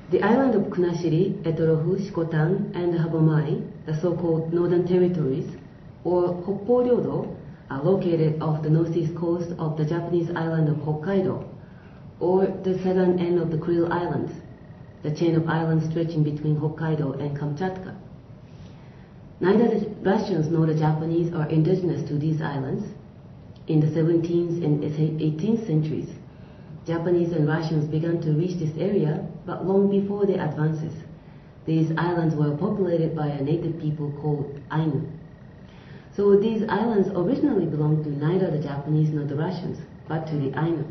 The island of Kunashiri, Etorofu, Shikotan, and Habomai, the so-called Northern Territories, or Hokpo-ryodo, are located off the northeast coast of the Japanese island of Hokkaido, or the southern end of the Kuril Islands, the chain of islands stretching between Hokkaido and Kamchatka. Neither the Russians nor the Japanese are indigenous to these islands. In the 17th and 18th centuries, Japanese and Russians began to reach this area, but long before their advances, these islands were populated by a native people called Ainu. So these islands originally belonged to neither the Japanese nor the Russians, but to the Ainu.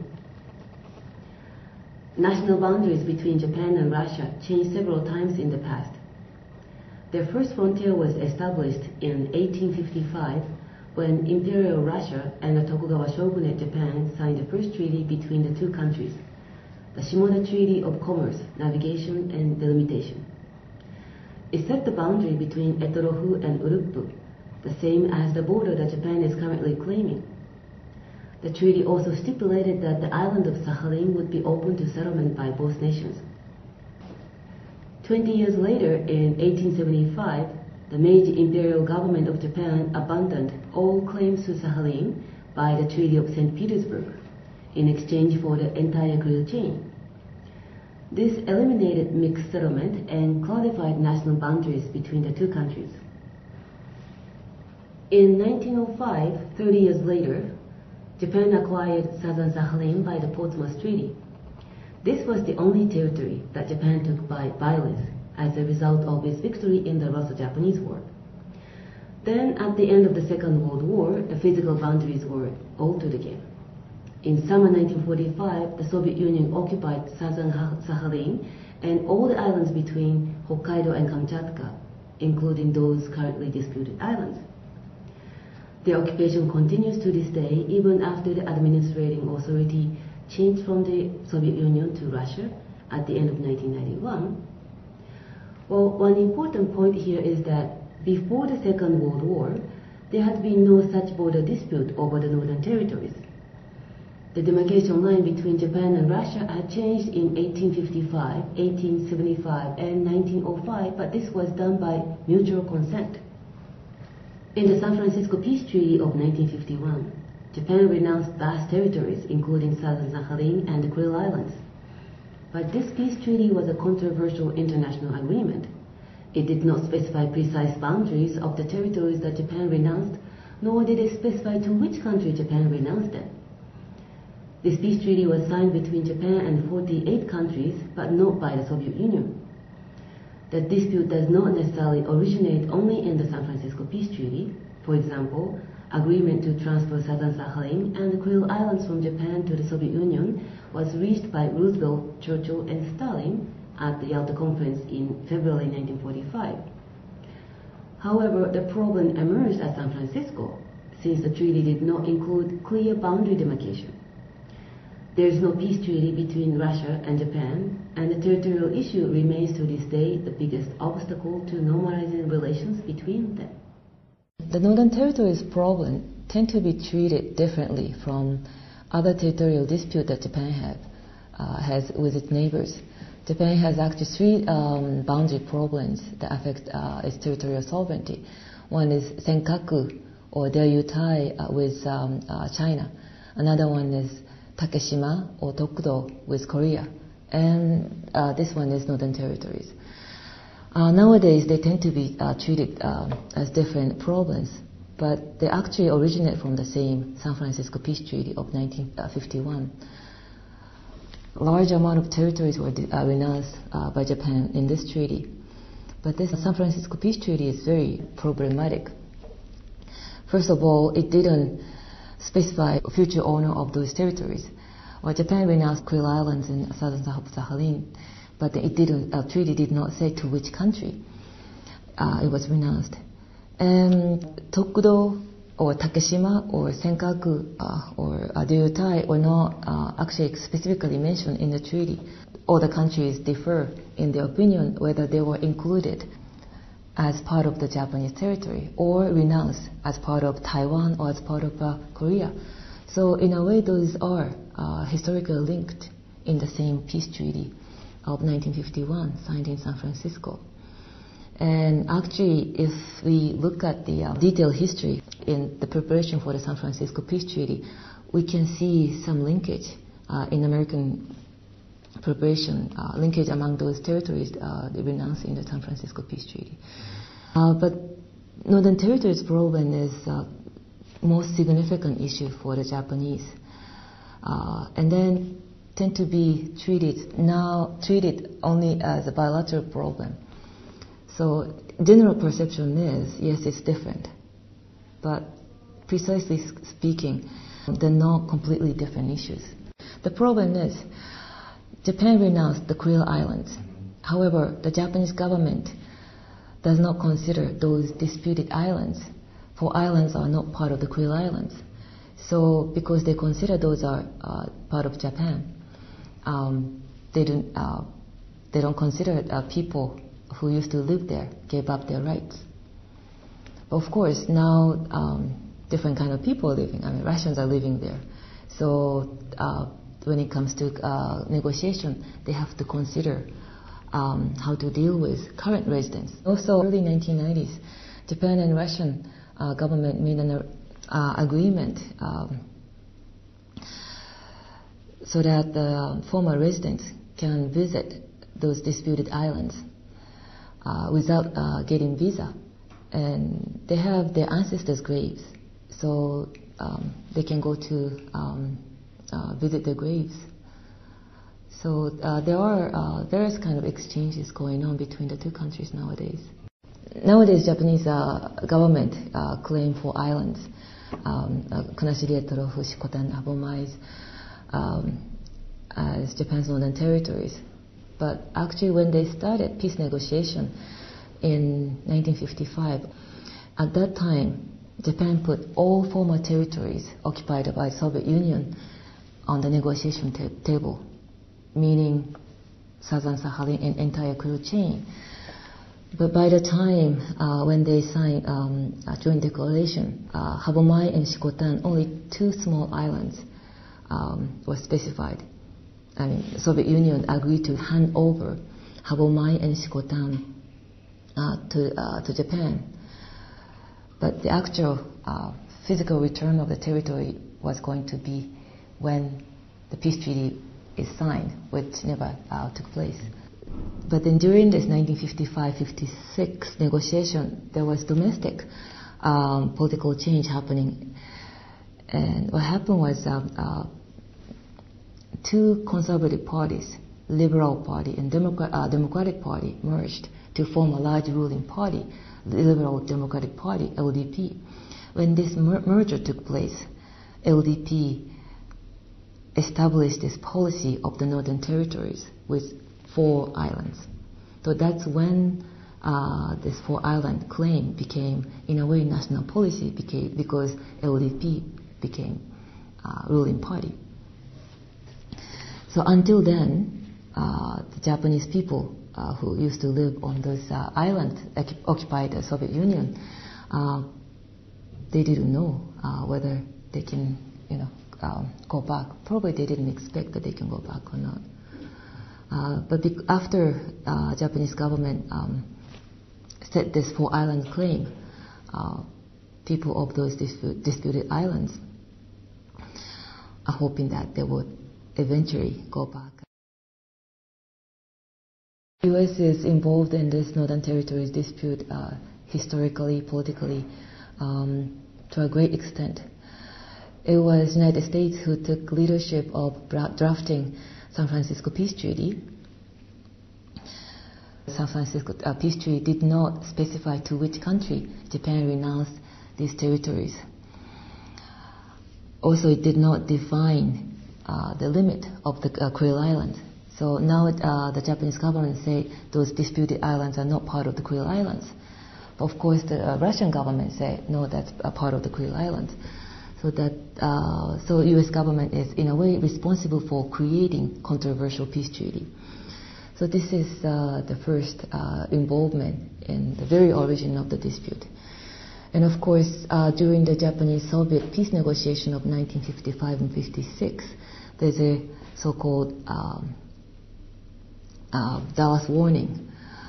National boundaries between Japan and Russia changed several times in the past. Their first frontier was established in 1855 when Imperial Russia and the Tokugawa Shogunate Japan signed the first treaty between the two countries, the Shimoda Treaty of Commerce, Navigation and Delimitation. It set the boundary between Etorofu and Uruppu, the same as the border that Japan is currently claiming. The treaty also stipulated that the island of Sakhalin would be open to settlement by both nations. 20 years later, in 1875, the Meiji Imperial Government of Japan abandoned all claims to Sakhalin by the Treaty of St. Petersburg in exchange for the entire Kuril chain. This eliminated mixed settlement and clarified national boundaries between the two countries. In 1905, 30 years later, Japan acquired southern Sakhalin by the Portsmouth Treaty. This was the only territory that Japan took by violence as a result of its victory in the Russo-Japanese War. Then, at the end of the Second World War, the physical boundaries were altered again. In summer 1945, the Soviet Union occupied southern Sakhalin and all the islands between Hokkaido and Kamchatka, including those currently disputed islands. The occupation continues to this day, even after the administrating authority changed from the Soviet Union to Russia at the end of 1991. Well, one important point here is that before the Second World War, there had been no such border dispute over the Northern Territories. The demarcation line between Japan and Russia had changed in 1855, 1875, and 1905, but this was done by mutual consent. In the San Francisco Peace Treaty of 1951, Japan renounced vast territories, including southern Sakhalin and the Kuril Islands. But this peace treaty was a controversial international agreement. It did not specify precise boundaries of the territories that Japan renounced, nor did it specify to which country Japan renounced them. This peace treaty was signed between Japan and 48 countries, but not by the Soviet Union. The dispute does not necessarily originate only in the San Francisco Peace Treaty. For example, agreement to transfer southern Sakhalin and the Kuril Islands from Japan to the Soviet Union was reached by Roosevelt, Churchill, and Stalin at the Yalta Conference in February 1945. However, the problem emerged at San Francisco, since the treaty did not include clear boundary demarcation. There is no peace treaty between Russia and Japan, and the territorial issue remains to this day the biggest obstacle to normalizing relations between them. The Northern Territories problem tend to be treated differently from other territorial disputes that Japan has with its neighbors. Japan has actually three boundary problems that affect its territorial sovereignty. One is Senkaku, or Diaoyutai, with China. Another one is Takeshima, or Tokudo, with Korea. And this one is Northern Territories. Nowadays, they tend to be treated as different problems, but they actually originate from the same San Francisco Peace Treaty of 1951. Large amount of territories were renounced by Japan in this treaty. But this San Francisco Peace Treaty is very problematic. First of all, it didn't specify a future owner of those territories. Well, Japan renounced Kuril Islands in southern Sakhalin, but the treaty did not say to which country it was renounced. And Tokudo, or Takeshima, or Senkaku, or Diaoyutai were not actually specifically mentioned in the treaty. All the countries differ in their opinion whether they were included as part of the Japanese territory or renounced as part of Taiwan or as part of Korea. So in a way, those are historically linked in the same peace treaty. of 1951, signed in San Francisco. And actually, if we look at the detailed history in the preparation for the San Francisco Peace Treaty, we can see some linkage in American preparation, linkage among those territories renounced in the San Francisco Peace Treaty. But Northern Territories problem is most significant issue for the Japanese, and then tend to be treated only as a bilateral problem. So general perception is, yes, it's different, but precisely speaking, they're not completely different issues. The problem is, Japan renounced the Kuril Islands. However, the Japanese government does not consider those disputed islands, for islands are not part of the Kuril Islands. So, because they consider those are part of Japan, they don't consider people who used to live there gave up their rights. Of course, now different kind of people are living. I mean, Russians are living there. So when it comes to negotiation, they have to consider how to deal with current residents. Also, early 1990s, Japan and Russian government made an agreement so that the former residents can visit those disputed islands without getting visa. And they have their ancestors' graves, so they can go to visit their graves. So there are various kind of exchanges going on between the two countries nowadays. Nowadays, Japanese government claim for islands, Kunashiri, Etorofu, Shikotan, Habomai, as Japan's northern territories. But actually, when they started peace negotiation in 1955, at that time, Japan put all former territories occupied by Soviet Union on the negotiation table, meaning Southern Sakhalin and entire Kuril chain. But by the time when they signed a joint declaration, Habomai and Shikotan, only two small islands were specified. I mean, the Soviet Union agreed to hand over Habomai and Shikotan to Japan. But the actual physical return of the territory was going to be when the peace treaty is signed, which never took place. But then during this 1955-56 negotiation, there was domestic political change happening. And what happened was two conservative parties, Liberal Party and Democratic Party, merged to form a large ruling party, the Liberal Democratic Party, LDP. When this merger took place, LDP established this policy of the Northern Territories with 4 islands. So that's when this 4-island claim became, in a way, national policy, because LDP became ruling party. So until then, the Japanese people who used to live on those islands occupied the Soviet Union, they didn't know whether they can, go back. Probably they didn't expect that they can go back or not. But after Japanese government set this 4-island claim, people of those disputed islands are hoping that they would eventually go back. The U.S. is involved in this Northern Territories dispute historically, politically, to a great extent. It was the United States who took leadership of drafting San Francisco Peace Treaty. San Francisco Peace Treaty did not specify to which country Japan renounced these territories. Also, it did not define the limit of the Kuril Islands. So now the Japanese government say those disputed islands are not part of the Kuril Islands. But of course, the Russian government say no, that's a part of the Kuril Islands. So U.S. government is in a way responsible for creating controversial peace treaty. So this is the first involvement in the very origin of the dispute. And of course, during the Japanese-Soviet peace negotiation of 1955 and 56, there's a so-called Dallas warning.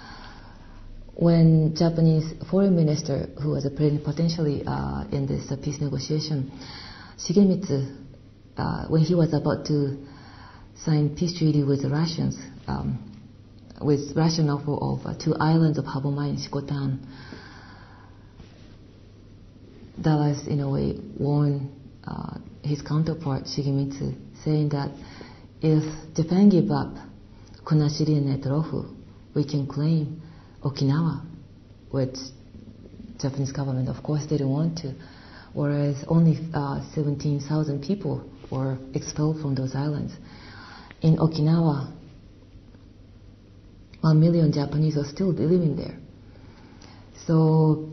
When Japanese foreign minister, who was potentially in this peace negotiation, Shigemitsu, when he was about to sign peace treaty with the Russians, with Russian offer of 2 islands of Habomai and Shikotan, Dallas, in a way, warned his counterpart, Shigemitsu, saying that if Japan give up Kunashiri and Netorofu, we can claim Okinawa, which Japanese government, of course, didn't want to, whereas only 17,000 people were expelled from those islands. In Okinawa, 1 million Japanese are still living there. So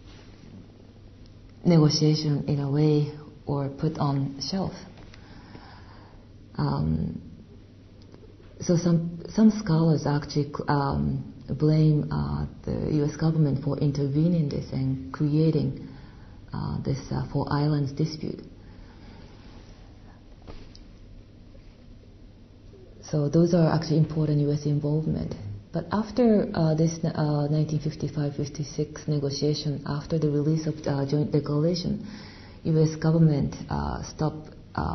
negotiation, in a way, were put on shelf. So some scholars actually blame the U.S. government for intervening in this and creating this 4 islands dispute. So those are actually important U.S. involvement. But after this 1955-56 negotiation, after the release of the joint declaration, U.S. government stopped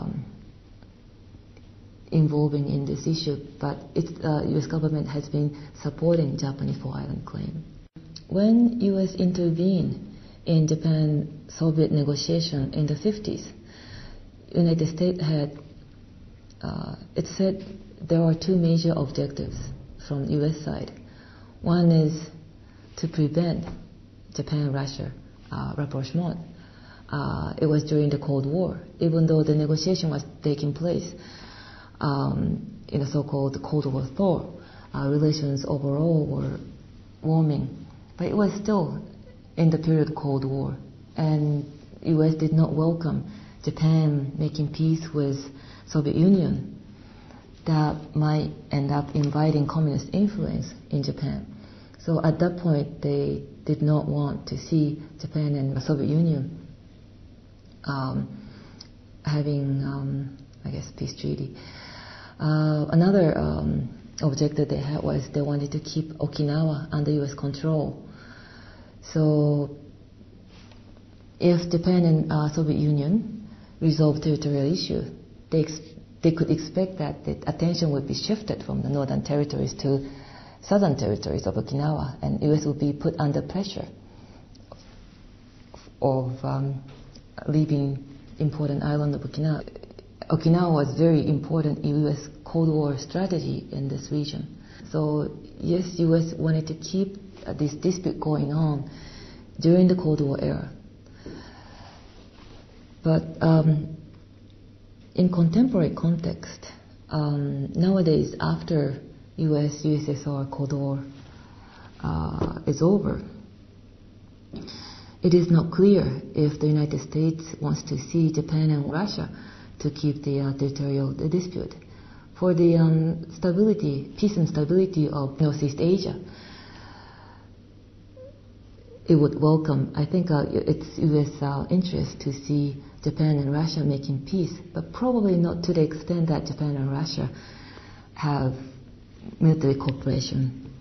involving in this issue, but U.S. government has been supporting Japanese 4-island claim. When U.S. intervened in Japan-Soviet negotiation in the 50s, United States had, it said there are 2 major objectives from U.S. side. One is to prevent Japan and Russia rapprochement. It was during the Cold War, even though the negotiation was taking place in the so-called Cold War thaw. Relations overall were warming, but it was still in the period of Cold War, and U.S. did not welcome Japan making peace with Soviet Union. That might end up inviting communist influence in Japan. So at that point, they did not want to see Japan and the Soviet Union having, peace treaty. Another objective they had was they wanted to keep Okinawa under U.S. control. So if Japan and Soviet Union resolved territorial issue, they could expect that the attention would be shifted from the northern territories to southern territories of Okinawa, and U.S. would be put under pressure of leaving important island of Okinawa. Okinawa was very important in U.S. Cold War strategy in this region. So yes, U.S. wanted to keep this dispute going on during the Cold War era. But in contemporary context, nowadays, after U.S.-USSR Cold War is over, it is not clear if the United States wants to see Japan and Russia to keep the territorial dispute. For the peace and stability of Northeast Asia, it would welcome, I think it's U.S. interest to see Japan and Russia making peace, but probably not to the extent that Japan and Russia have military cooperation.